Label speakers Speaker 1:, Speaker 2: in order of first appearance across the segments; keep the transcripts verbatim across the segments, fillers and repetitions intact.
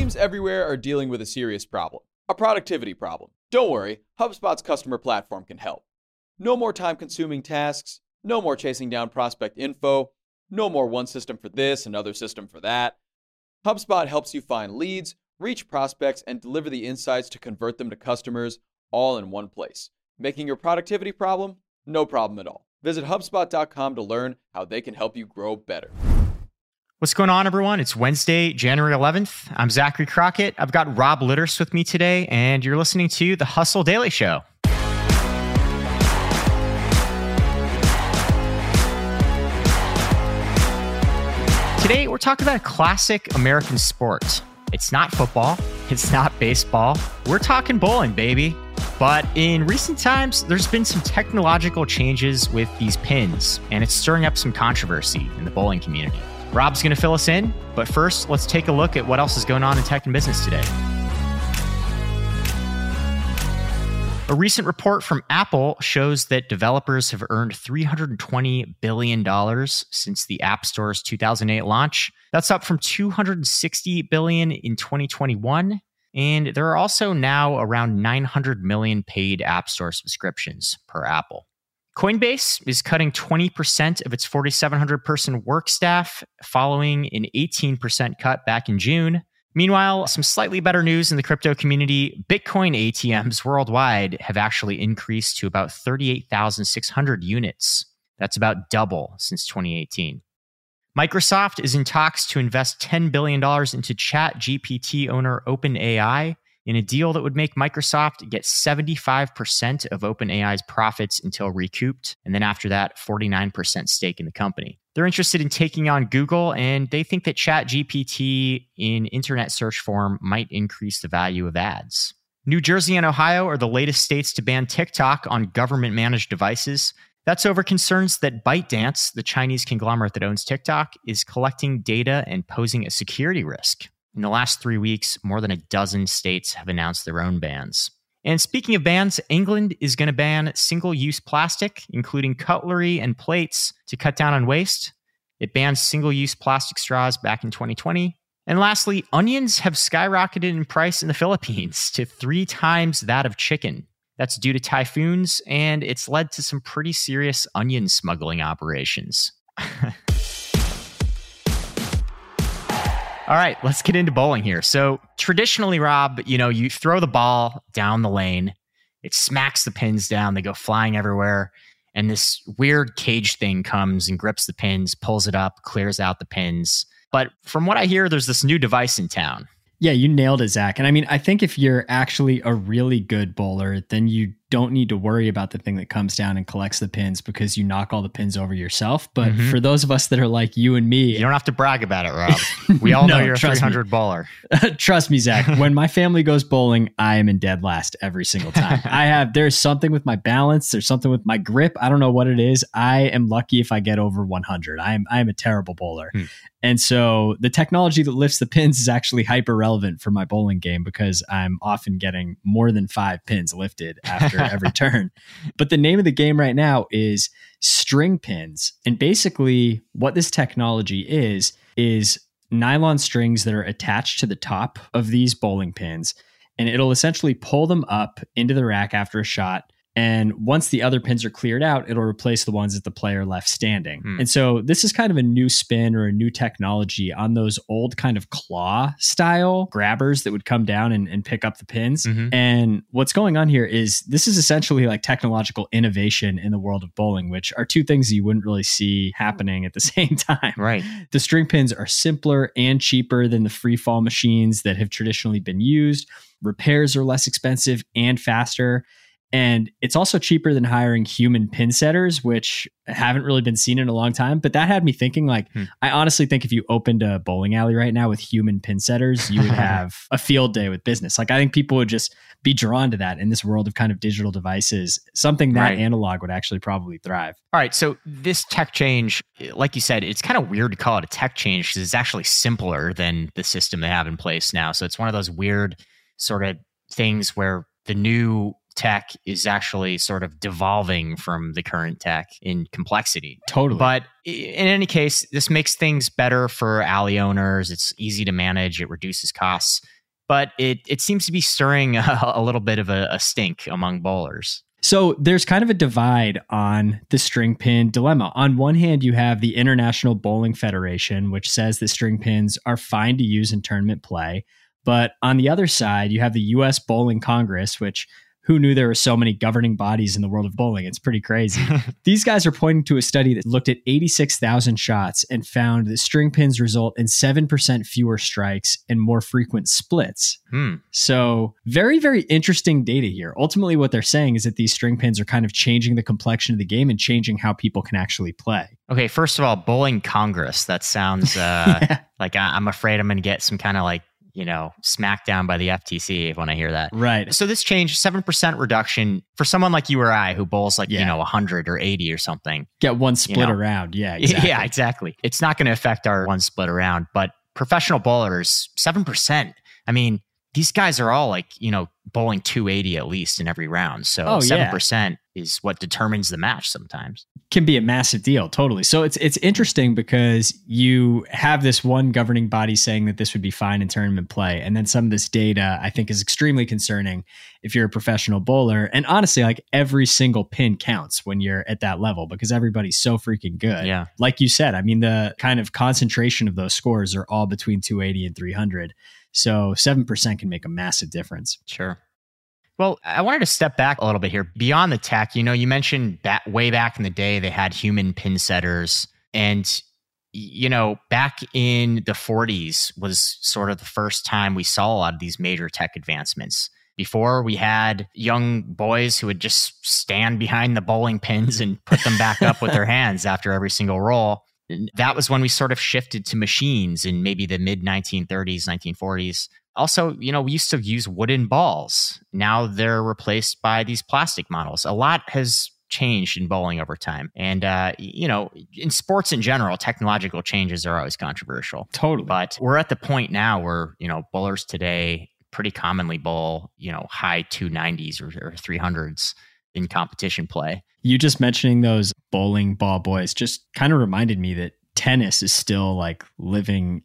Speaker 1: Teams everywhere are dealing with a serious problem, a productivity problem. Don't worry, HubSpot's customer platform can help. No more time-consuming tasks, no more chasing down prospect info, no more one system for this, another system for that. HubSpot helps you find leads, reach prospects, and deliver the insights to convert them to customers all in one place, making your productivity problem no problem at all. Visit HubSpot dot com to learn how they can help you grow better.
Speaker 2: What's going on, everyone? It's Wednesday, January eleventh. I'm Zachary Crockett. I've got Rob Litters with me today, and you're listening to The Hustle Daily Show. Today, we're talking about a classic American sport. It's not football. It's not baseball. We're talking bowling, baby. But in recent times, there's been some technological changes with these pins, and it's stirring up some controversy in the bowling community. Rob's going to fill us in, but first, let's take a look at what else is going on in tech and business today. A recent report from Apple shows that developers have earned three hundred twenty billion dollars since the App Store's two thousand eight launch. That's up from two hundred sixty billion dollars in twenty twenty-one. And there are also now around nine hundred million paid App Store subscriptions per Apple. Coinbase is cutting twenty percent of its forty-seven hundred person work staff following an eighteen percent cut back in June. Meanwhile, some slightly better news in the crypto community. Bitcoin A T Ms worldwide have actually increased to about thirty-eight thousand six hundred units. That's about double since twenty eighteen. Microsoft is in talks to invest ten billion dollars into ChatGPT owner OpenAI in a deal that would make Microsoft get seventy-five percent of OpenAI's profits until recouped, and then after that, forty-nine percent stake in the company. They're interested in taking on Google, and they think that ChatGPT in internet search form might increase the value of ads. New Jersey and Ohio are the latest states to ban TikTok on government-managed devices. That's over concerns that ByteDance, the Chinese conglomerate that owns TikTok, is collecting data and posing a security risk. In the last three weeks, more than a dozen states have announced their own bans. And speaking of bans, England is going to ban single-use plastic, including cutlery and plates, to cut down on waste. It banned single-use plastic straws back in twenty twenty. And lastly, onions have skyrocketed in price in the Philippines to three times that of chicken. That's due to typhoons, and it's led to some pretty serious onion smuggling operations. All right, let's get into bowling here. So traditionally, Rob, you know, you throw the ball down the lane, it smacks the pins down, they go flying everywhere, and this weird cage thing comes and grips the pins, pulls it up, clears out the pins. But from what I hear, there's this new device in town.
Speaker 3: Yeah, you nailed it, Zach. And I mean, I think if you're actually a really good bowler, then you don't need to worry about the thing that comes down and collects the pins because you knock all the pins over yourself. But mm-hmm. for those of us that are like you and me...
Speaker 2: You don't have to brag about it, Rob. We all no, know you're a three hundred me. Bowler.
Speaker 3: Trust me, Zach. When my family goes bowling, I am in dead last every single time. I have, there's something with my balance. There's something with my grip. I don't know what it is. I am lucky if I get over one hundred. I am, I am a terrible bowler. Hmm. And so the technology that lifts the pins is actually hyper relevant for my bowling game because I'm often getting more than five pins lifted after every turn. But the name of the game right now is string pins. And basically what this technology is, is nylon strings that are attached to the top of these bowling pins. And it'll essentially pull them up into the rack after a shot. And once the other pins are cleared out, it'll replace the ones that the player left standing. Hmm. And so this is kind of a new spin or a new technology on those old kind of claw style grabbers that would come down and, and pick up the pins. Mm-hmm. And what's going on here is this is essentially like technological innovation in the world of bowling, which are two things you wouldn't really see happening at the same time.
Speaker 2: Right.
Speaker 3: The string pins are simpler and cheaper than the free fall machines that have traditionally been used. Repairs are less expensive and faster. And it's also cheaper than hiring human pin setters, which haven't really been seen in a long time. But that had me thinking, like, hmm. I honestly think if you opened a bowling alley right now with human pin setters, you would have a field day with business. Like, I think people would just be drawn to that in this world of kind of digital devices. Something that right. analog would actually probably thrive.
Speaker 2: All right. So this tech change, like you said, it's kind of weird to call it a tech change because it's actually simpler than the system they have in place now. So it's one of those weird sort of things where the new tech is actually sort of devolving from the current tech in complexity.
Speaker 3: Totally.
Speaker 2: But in any case, this makes things better for alley owners. It's easy to manage. It reduces costs. but it it seems to be stirring a, a little bit of a, a stink among bowlers.
Speaker 3: So there's kind of a divide on the string pin dilemma. On one hand, you have the International Bowling Federation, which says that string pins are fine to use in tournament play. But on the other side, you have the U S Bowling Congress, which who knew there were so many governing bodies in the world of bowling? It's pretty crazy. These guys are pointing to a study that looked at eighty-six thousand shots and found that string pins result in seven percent fewer strikes and more frequent splits.
Speaker 2: Hmm.
Speaker 3: So very, very interesting data here. Ultimately, what they're saying is that these string pins are kind of changing the complexion of the game and changing how people can actually play.
Speaker 2: Okay, first of all, Bowling Congress. That sounds uh,
Speaker 3: Yeah.
Speaker 2: like I, I'm afraid I'm going to get some kind of like, you know, smackdown by the F T C when I hear that.
Speaker 3: Right.
Speaker 2: So this change, seven percent reduction for someone like you or I who bowls like,
Speaker 3: Yeah.
Speaker 2: you know, one hundred or eighty or something.
Speaker 3: Get one split
Speaker 2: You know.
Speaker 3: around. Yeah, exactly.
Speaker 2: Yeah, exactly. It's not going to affect our one split around, but professional bowlers, seven percent. I mean, these guys are all like, you know, bowling two eighty at least in every round. So
Speaker 3: Oh, yeah.
Speaker 2: seven percent is what determines the match sometimes.
Speaker 3: Can be a massive deal. Totally. So it's it's interesting because you have this one governing body saying that this would be fine in tournament play. And then some of this data I think is extremely concerning if you're a professional bowler. And honestly, like every single pin counts when you're at that level because everybody's so freaking good.
Speaker 2: Yeah.
Speaker 3: Like you said, I mean, the kind of concentration of those scores are all between two eighty and three hundred. So seven percent can make a massive difference.
Speaker 2: Sure. Well, I wanted to step back a little bit here. Beyond the tech, you know, you mentioned that way back in the day, they had human pin setters. And, you know, back in the forties was sort of the first time we saw a lot of these major tech advancements. Before, we had young boys who would just stand behind the bowling pins and put them back up with their hands after every single roll. That was when we sort of shifted to machines in maybe the mid nineteen thirties, nineteen forties. Also, you know, we used to use wooden balls. Now they're replaced by these plastic models. A lot has changed in bowling over time. And, uh, you know, in sports in general, technological changes are always controversial.
Speaker 3: Totally.
Speaker 2: But we're at the point now where, you know, bowlers today pretty commonly bowl, you know, high two nineties or, or three hundreds in competition play.
Speaker 3: You just mentioning those bowling ball boys just kind of reminded me that tennis is still like living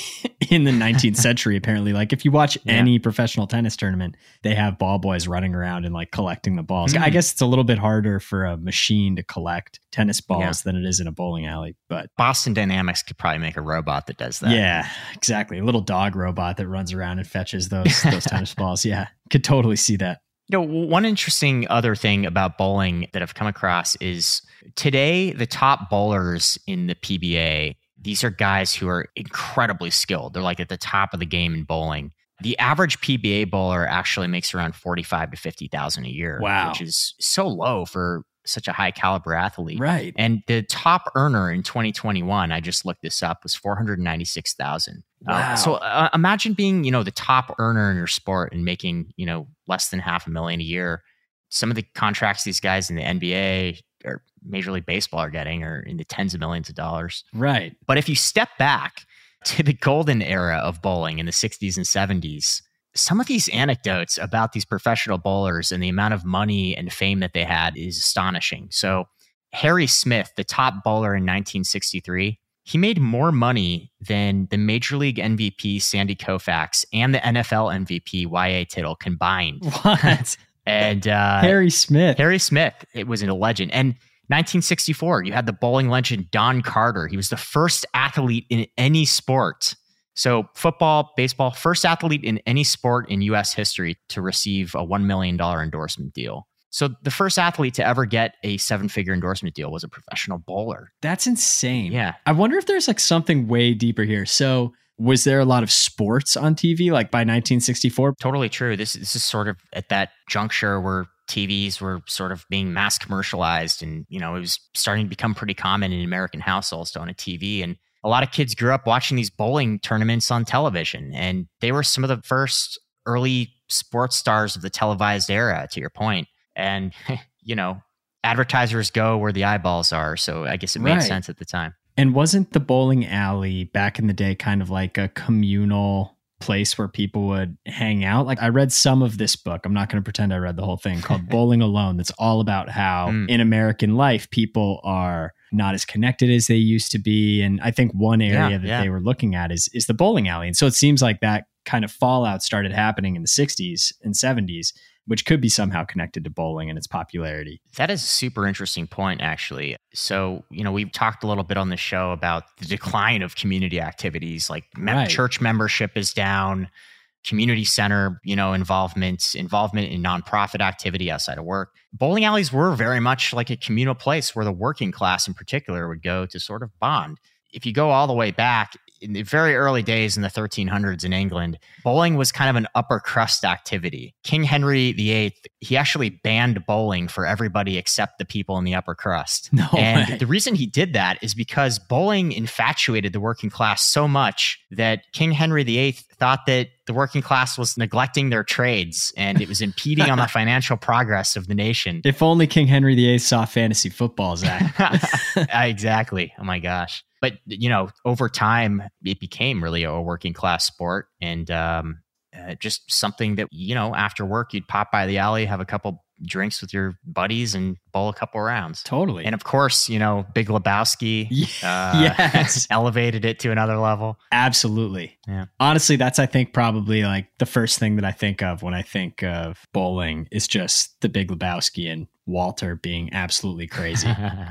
Speaker 3: in the nineteenth century, apparently. Like if you watch
Speaker 2: Yeah.
Speaker 3: any professional tennis tournament, they have ball boys running around and like collecting the balls.
Speaker 2: Mm.
Speaker 3: I guess it's a little bit harder for a machine to collect tennis balls
Speaker 2: Yeah.
Speaker 3: than it is in a bowling alley. But
Speaker 2: Boston Dynamics could probably make a robot that does that.
Speaker 3: yeah, exactly. A little dog robot that runs around and fetches those those tennis balls. Yeah, could totally see that.
Speaker 2: You know, one interesting other thing about bowling that I've come across is today, the top bowlers in the P B A, these are guys who are incredibly skilled. They're like at the top of the game in bowling. The average P B A bowler actually makes around forty-five to fifty thousand a year,
Speaker 3: Wow.
Speaker 2: which is so low for such a high caliber athlete.
Speaker 3: Right.
Speaker 2: And the top earner in twenty twenty-one, I just looked this up, was four hundred ninety-six thousand.
Speaker 3: Wow.
Speaker 2: Uh, so uh, imagine being, you know, the top earner in your sport and making, you know, less than half a million a year. Some of the contracts these guys in the N B A or Major League Baseball are getting are in the tens of millions of dollars.
Speaker 3: Right.
Speaker 2: But if you step back to the golden era of bowling in the sixties and seventies, some of these anecdotes about these professional bowlers and the amount of money and fame that they had is astonishing. So Harry Smith, the top bowler in nineteen sixty-three, he made more money than the Major League M V P Sandy Koufax and the N F L M V P Y A Tittle combined.
Speaker 3: What?
Speaker 2: And uh,
Speaker 3: Harry Smith.
Speaker 2: Harry Smith, it was a legend. And nineteen sixty-four, you had the bowling legend Don Carter. He was the first athlete in any sport. So football, baseball, first athlete in any sport in U S history to receive a one million dollars endorsement deal. So the first athlete to ever get a seven-figure endorsement deal was a professional bowler.
Speaker 3: That's insane.
Speaker 2: Yeah.
Speaker 3: I wonder if there's like something way deeper here. So was there a lot of sports on T V like by nineteen sixty-four?
Speaker 2: Totally true. This, this is sort of at that juncture where T Vs were sort of being mass commercialized and, you know, it was starting to become pretty common in American households to own a T V. And a lot of kids grew up watching these bowling tournaments on television. And they were some of the first early sports stars of the televised era, to your point. And, you know, advertisers go where the eyeballs are. So I guess it made
Speaker 3: Right.
Speaker 2: sense at the time.
Speaker 3: And wasn't the bowling alley back in the day kind of like a communal place where people would hang out? Like I read some of this book. I'm not going to pretend I read the whole thing called Bowling Alone. That's all about how
Speaker 2: Mm.
Speaker 3: in American life, people are not as connected as they used to be. And I think one area
Speaker 2: Yeah,
Speaker 3: that
Speaker 2: yeah.
Speaker 3: they were looking at is, is the bowling alley. And so it seems like that kind of fallout started happening in the sixties and seventies, which could be somehow connected to bowling and its popularity.
Speaker 2: That is a super interesting point, actually. So, you know, we've talked a little bit on the show about the decline of community activities, like me-
Speaker 3: Right.
Speaker 2: church membership is down, community center, you know, involvement, involvement in nonprofit activity outside of work. Bowling alleys were very much like a communal place where the working class in particular would go to sort of bond. If you go all the way back, in the very early days in the thirteen hundreds in England, bowling was kind of an upper crust activity. King Henry the Eighth, he actually banned bowling for everybody except the people in the upper crust.
Speaker 3: No
Speaker 2: and
Speaker 3: way.
Speaker 2: the reason he did that is because bowling infatuated the working class so much that King Henry the Eighth thought that the working class was neglecting their trades and it was impeding on the financial progress of the nation.
Speaker 3: If only King Henry the Eighth saw fantasy football, Zach.
Speaker 2: Exactly. Oh my gosh. But, you know, over time, it became really a working class sport and um, uh, just something that, you know, after work, you'd pop by the alley, have a couple drinks with your buddies and bowl a couple rounds.
Speaker 3: Totally.
Speaker 2: And of course, you know, Big Lebowski uh,
Speaker 3: Yes.
Speaker 2: elevated it to another level.
Speaker 3: Absolutely.
Speaker 2: Yeah.
Speaker 3: Honestly, that's, I think, probably like the first thing that I think of when I think of bowling is just the Big Lebowski and Walter being absolutely crazy.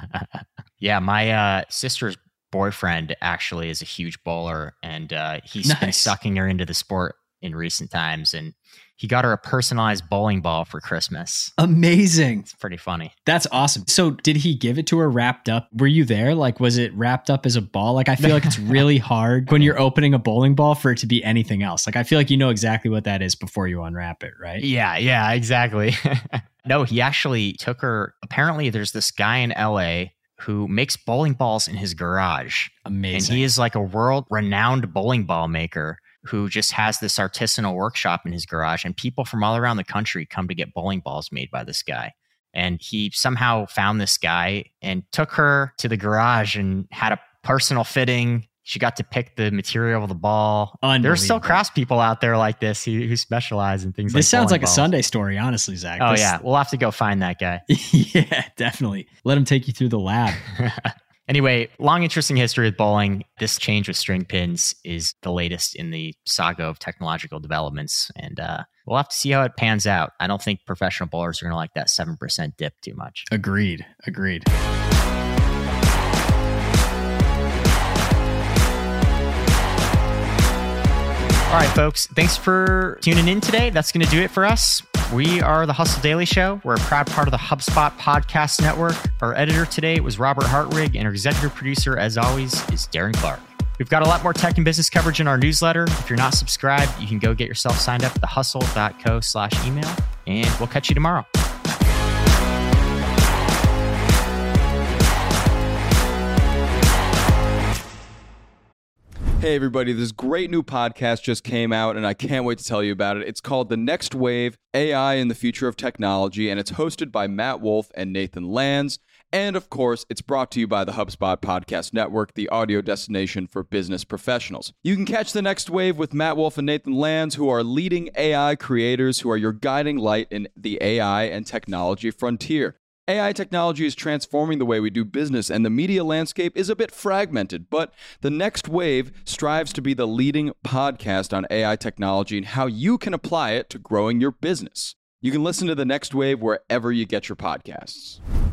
Speaker 2: Yeah. My uh, sister's boyfriend actually is a huge bowler, and uh, he's
Speaker 3: Nice.
Speaker 2: been sucking her into the sport in recent times, and he got her a personalized bowling ball for Christmas.
Speaker 3: Amazing.
Speaker 2: It's pretty funny.
Speaker 3: That's awesome. So did he give it to her wrapped up? Were you there? Like, was it wrapped up as a ball? Like, I feel like it's really hard when you're opening a bowling ball for it to be anything else. Like, I feel like you know exactly what that is before you unwrap it, right?
Speaker 2: Yeah, yeah, exactly. No, he actually took her. Apparently, there's this guy in L A who makes bowling balls in his garage.
Speaker 3: Amazing.
Speaker 2: And he is like a world-renowned bowling ball maker who just has this artisanal workshop in his garage. And people from all around the country come to get bowling balls made by this guy. And he somehow found this guy and took her to the garage and had a personal fitting. She got to pick the material of the ball. There's still
Speaker 3: Unbelievable.
Speaker 2: craftspeople out there like this who, who specialize in things like
Speaker 3: This sounds
Speaker 2: bowling
Speaker 3: like a
Speaker 2: balls.
Speaker 3: Sunday story, honestly, Zach.
Speaker 2: Oh,
Speaker 3: This-
Speaker 2: yeah. We'll have to go find that guy.
Speaker 3: Yeah, definitely. Let him take you through the lab.
Speaker 2: Anyway, long, interesting history with bowling. This change with string pins is the latest in the saga of technological developments. And uh, we'll have to see how it pans out. I don't think professional bowlers are going to like that seven percent dip too much.
Speaker 3: Agreed. Agreed.
Speaker 2: All right, folks. Thanks for tuning in today. That's going to do it for us. We are the Hustle Daily Show. We're a proud part of the HubSpot Podcast Network. Our editor today was Robert Hartwig, and our executive producer, as always, is Darren Clark. We've got a lot more tech and business coverage in our newsletter. If you're not subscribed, you can go get yourself signed up at thehustle.co slash email, and we'll catch you tomorrow.
Speaker 1: Hey, everybody, this great new podcast just came out, and I can't wait to tell you about it. It's called The Next Wave, A I in the Future of Technology, and it's hosted by Matt Wolf and Nathan Lands. And, of course, it's brought to you by the HubSpot Podcast Network, the audio destination for business professionals. You can catch The Next Wave with Matt Wolf and Nathan Lands, who are leading A I creators who are your guiding light in the A I and technology frontier. A I technology is transforming the way we do business, and the media landscape is a bit fragmented, but The Next Wave strives to be the leading podcast on A I technology and how you can apply it to growing your business. You can listen to The Next Wave wherever you get your podcasts.